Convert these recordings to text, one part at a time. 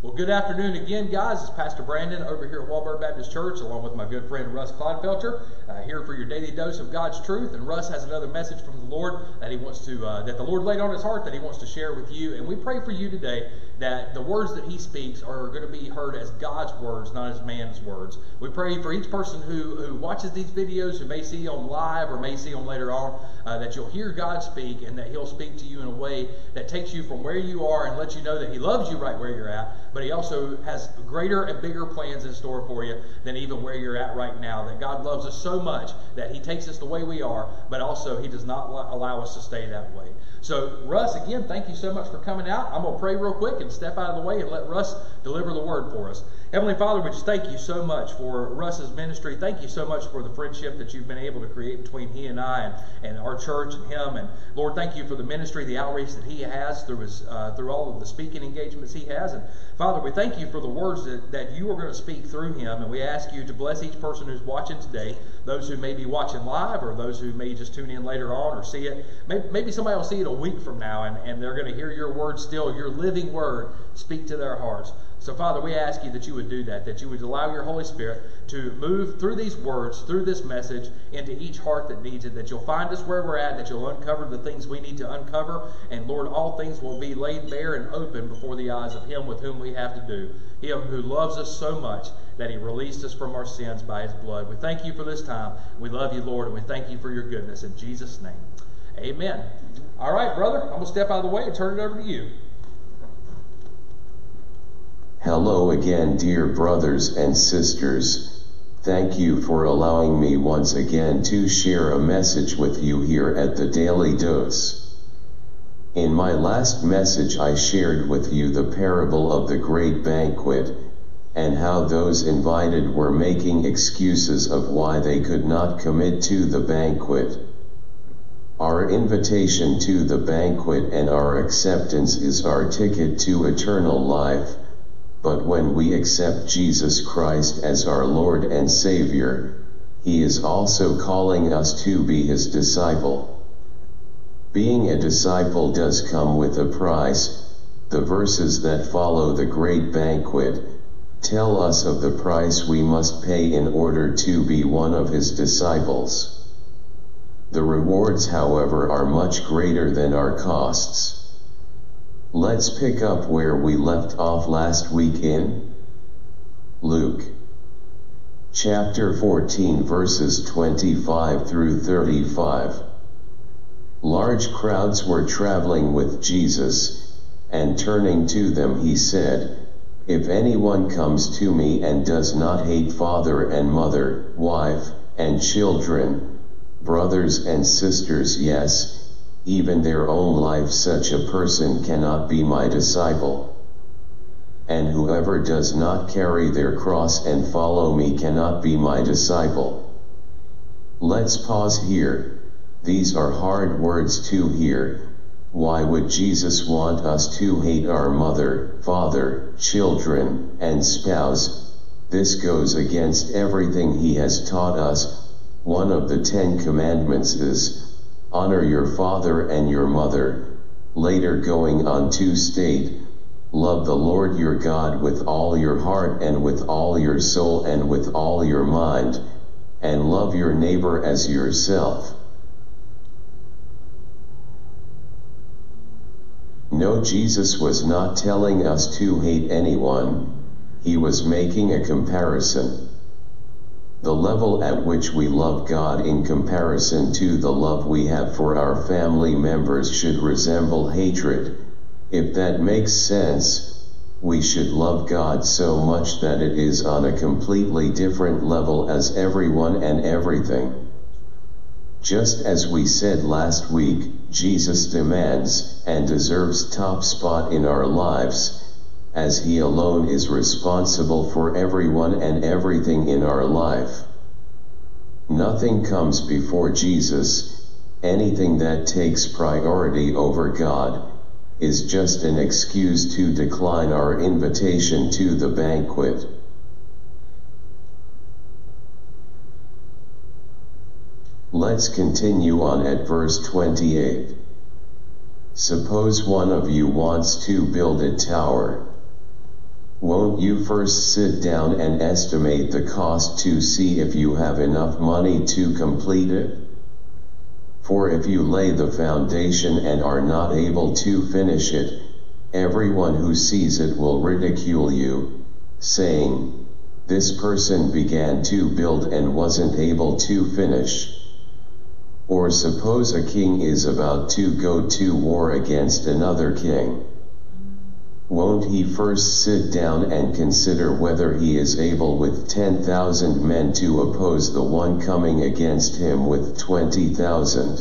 Well, good afternoon again, guys. It's Pastor Brandon over here at Walburg Baptist Church, along with my good friend Russ Clodfelter, here for your daily dose of God's truth. And Russ has another message from the Lord that he wants to, that the Lord laid on his heart that he wants to share with you. And we pray for you today that the words that he speaks are going to be heard as God's words, not as man's words. We pray for each person who watches these videos, who may see on live or may see on later on, that you'll hear God speak and that he'll speak to you in a way that takes you from where you are and lets you know that he loves you right where you're at, but he also has greater and bigger plans in store for you than even where you're at right now. That God loves us so much that he takes us the way we are, but also he does not allow us to stay that way. So Russ, again, thank you so much for coming out. I'm going to pray real quick and step out of the way and let Russ deliver the word for us. Heavenly Father, we just thank you so much for Russ's ministry. Thank you so much for the friendship that you've been able to create between he and I and our church and him. And Lord, thank you for the ministry, the outreach that he has through his through all of the speaking engagements he has. And Father, we thank you for the words that you are going to speak through him. And we ask you to bless each person who's watching today, those who may be watching live or those who may just tune in later on or see it. Maybe somebody will see it a week from now and they're going to hear your word still, your living word, speak to their hearts. So, Father, we ask you that you would do that you would allow your Holy Spirit to move through these words, through this message, into each heart that needs it, that you'll find us where we're at, that you'll uncover the things we need to uncover, and, Lord, all things will be laid bare and open before the eyes of him with whom we have to do, him who loves us so much that he released us from our sins by his blood. We thank you for this time. We love you, Lord, and we thank you for your goodness. In Jesus' name, amen. All right, brother, I'm going to step out of the way and turn it over to you. Hello again, dear brothers and sisters. Thank you for allowing me once again to share a message with you here at the Daily Dose. In my last message I shared with you the parable of the great banquet, and how those invited were making excuses of why they could not commit to the banquet. Our invitation to the banquet and our acceptance is our ticket to eternal life. But when we accept Jesus Christ as our Lord and Savior, he is also calling us to be his disciple. Being a disciple does come with a price. The verses that follow the great banquet tell us of the price we must pay in order to be one of his disciples. The rewards, however, are much greater than our costs. Let's pick up where we left off last week in Luke chapter 14 verses 25 through 35. Large crowds were traveling with Jesus, and turning to them he said, "If anyone comes to me and does not hate father and mother, wife, and children, brothers and sisters, yes, even their own life, such a person cannot be my disciple. And whoever does not carry their cross and follow me cannot be my disciple." Let's pause here. These are hard words to hear. Why would Jesus want us to hate our mother, father, children, and spouse? This goes against everything he has taught us. One of the 10 Commandments is, "Honor your father and your mother," later going on to state, "Love the Lord your God with all your heart and with all your soul and with all your mind, and love your neighbor as yourself." No, Jesus was not telling us to hate anyone. He was making a comparison. The level at which we love God in comparison to the love we have for our family members should resemble hatred. If that makes sense, we should love God so much that it is on a completely different level as everyone and everything. Just as we said last week, Jesus demands and deserves top spot in our lives, as he alone is responsible for everyone and everything in our life. Nothing comes before Jesus. Anything that takes priority over God is just an excuse to decline our invitation to the banquet. Let's continue on at verse 28. Suppose one of you wants to build a tower. Won't you first sit down and estimate the cost to see if you have enough money to complete it? For if you lay the foundation and are not able to finish it, everyone who sees it will ridicule you, saying, "This person began to build and wasn't able to finish." Or suppose a king is about to go to war against another king. Won't he first sit down and consider whether he is able with 10,000 men to oppose the one coming against him with 20,000?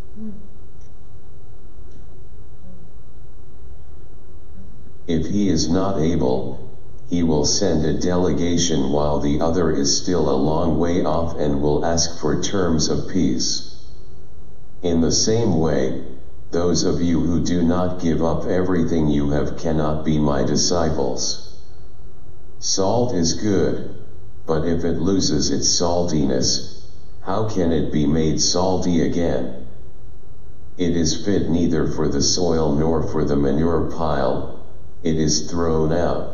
If he is not able, he will send a delegation while the other is still a long way off and will ask for terms of peace. In the same way, those of you who do not give up everything you have cannot be my disciples. Salt is good, but if it loses its saltiness, how can it be made salty again? It is fit neither for the soil nor for the manure pile, it is thrown out.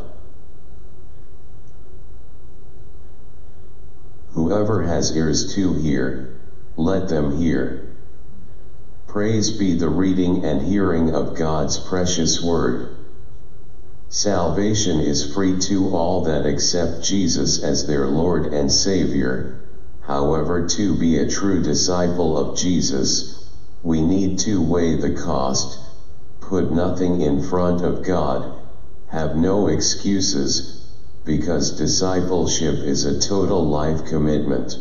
Whoever has ears to hear, let them hear. Praise be the reading and hearing of God's precious word. Salvation is free to all that accept Jesus as their Lord and Savior. However, to be a true disciple of Jesus, we need to weigh the cost, put nothing in front of God, have no excuses, because discipleship is a total life commitment.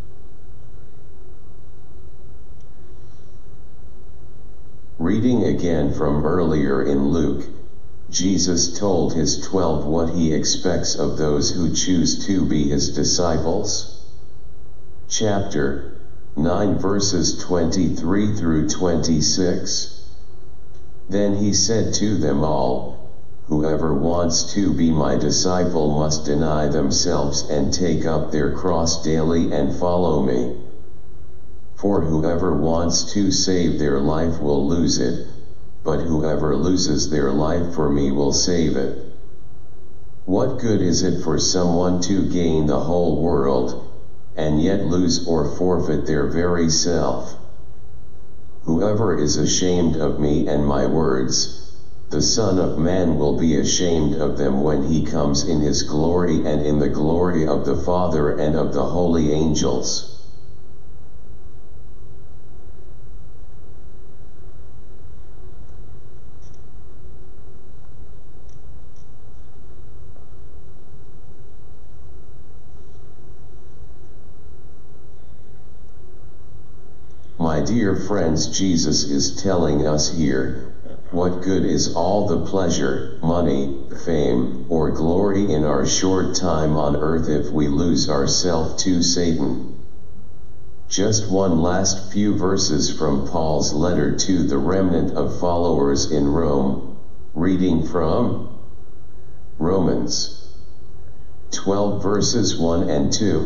Reading again from earlier in Luke, Jesus told his 12 what he expects of those who choose to be his disciples. Chapter 9 verses 23 through 26. Then he said to them all, "Whoever wants to be my disciple must deny themselves and take up their cross daily and follow me. For whoever wants to save their life will lose it, but whoever loses their life for me will save it. What good is it for someone to gain the whole world, and yet lose or forfeit their very self? Whoever is ashamed of me and my words, the Son of Man will be ashamed of them when he comes in his glory and in the glory of the Father and of the holy angels." My dear friends, Jesus is telling us here, what good is all the pleasure, money, fame, or glory in our short time on earth if we lose ourselves to Satan? Just one last few verses from Paul's letter to the remnant of followers in Rome, reading from Romans 12 verses 1 and 2.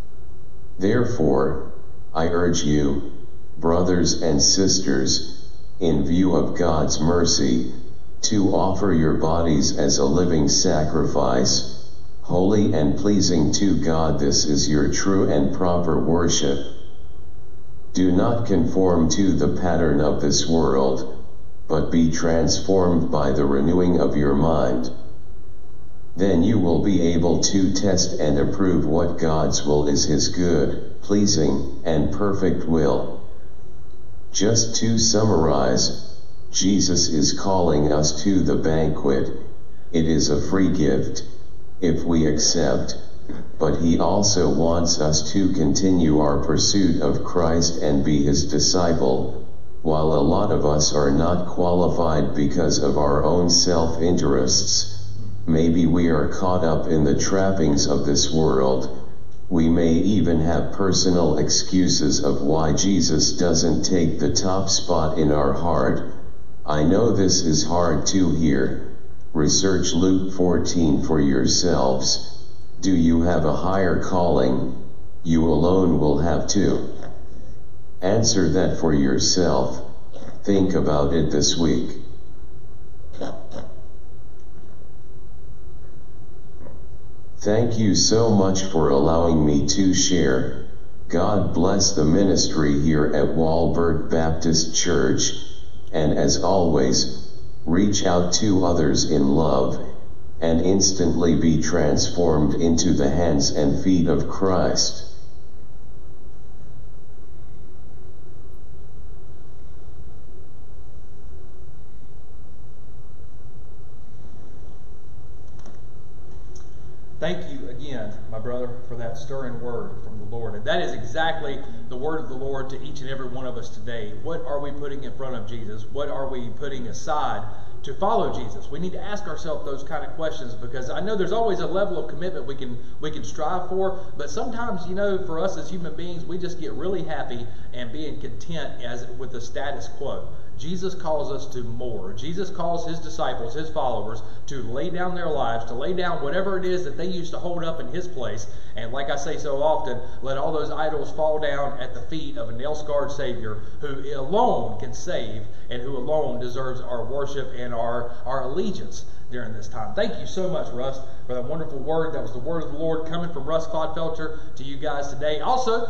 Therefore, I urge you, brothers and sisters, in view of God's mercy, to offer your bodies as a living sacrifice, holy and pleasing to God. This is your true and proper worship. Do not conform to the pattern of this world, but be transformed by the renewing of your mind. Then you will be able to test and approve what God's will is, his good, pleasing, and perfect will. Just to summarize, Jesus is calling us to the banquet. It is a free gift, if we accept, but he also wants us to continue our pursuit of Christ and be his disciple. While a lot of us are not qualified because of our own self-interests, maybe we are caught up in the trappings of this world. We may even have personal excuses of why Jesus doesn't take the top spot in our heart. I know this is hard to hear. Research Luke 14 for yourselves. Do you have a higher calling? You alone will have to answer that for yourself. Think about it this week. Thank you so much for allowing me to share. God bless the ministry here at Walberg Baptist Church, and as always, reach out to others in love, and instantly be transformed into the hands and feet of Christ. Thank you again, my brother, for that stirring word from the Lord. And that is exactly the word of the Lord to each and every one of us today. What are we putting in front of Jesus? What are we putting aside to follow Jesus? We need to ask ourselves those kind of questions, because I know there's always a level of commitment we can strive for, but sometimes, for us as human beings, we just get really happy and being content with the status quo. Jesus calls us to more. Jesus calls his disciples, his followers, to lay down their lives, to lay down whatever it is that they used to hold up in his place. And like I say so often, let all those idols fall down at the feet of a nail-scarred Savior who alone can save and who alone deserves our worship and our allegiance during this time. Thank you so much, Russ, for that wonderful word. That was the word of the Lord coming from Russ Clodfelter to you guys today. Also,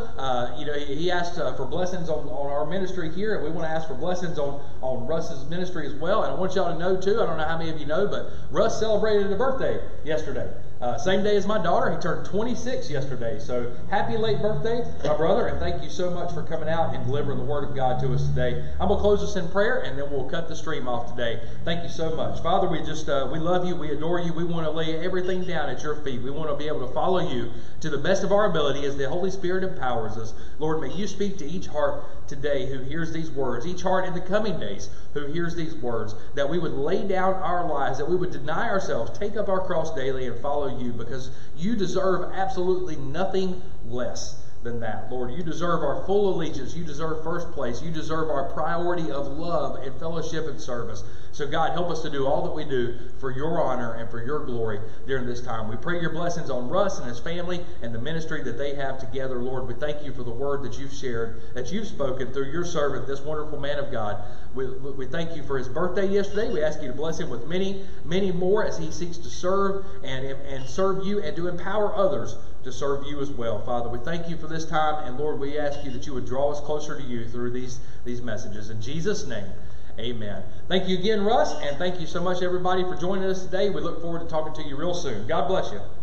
he asked for blessings on our ministry here, and we want to ask for blessings on Russ's ministry as well. And I want y'all to know, too, I don't know how many of you know, but Russ celebrated a birthday yesterday. Same day as my daughter. He turned 26 yesterday. So happy late birthday, my brother, and thank you so much for coming out and delivering the word of God to us today. I'm going to close us in prayer, and then we'll cut the stream off today. Thank you so much. Father, we love you. We adore you. We want to lay everything down at your feet. We want to be able to follow you to the best of our ability as the Holy Spirit empowers us. Lord, may you speak to each heart today who hears these words, each heart in the coming days who hears these words, that we would lay down our lives, that we would deny ourselves, take up our cross daily and follow you, because you deserve absolutely nothing less than that. Lord, you deserve our full allegiance. You deserve first place. You deserve our priority of love and fellowship and service. So God, help us to do all that we do for your honor and for your glory during this time. We pray your blessings on Russ and his family and the ministry that they have together. Lord, we thank you for the word that you've shared, that you've spoken through your servant, this wonderful man of God. We thank you for his birthday yesterday. We ask you to bless him with many, many more as he seeks to serve and serve you and to empower others to serve you as well. Father, we thank you for this time, and Lord, we ask you that you would draw us closer to you through these messages. In Jesus' name, amen. Thank you again, Russ, and thank you so much, everybody, for joining us today. We look forward to talking to you real soon. God bless you.